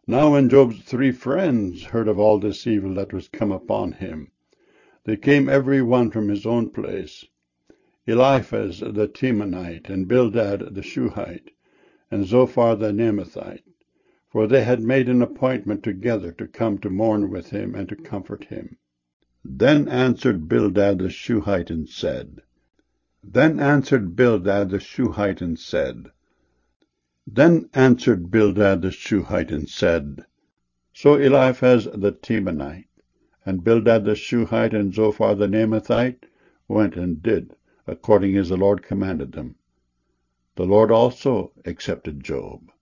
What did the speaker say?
Now when Job's 3 friends heard of all this evil that was come upon him, they came every one from his own place, Eliphaz the Temanite, and Bildad the Shuhite, and Zophar the Naamathite, for they had made an appointment together to come to mourn with him and to comfort him. Then answered Bildad the Shuhite and said, So Eliphaz the Temanite, and Bildad the Shuhite, and Zophar the Naamathite went and did according as the Lord commanded them. The Lord also accepted Job.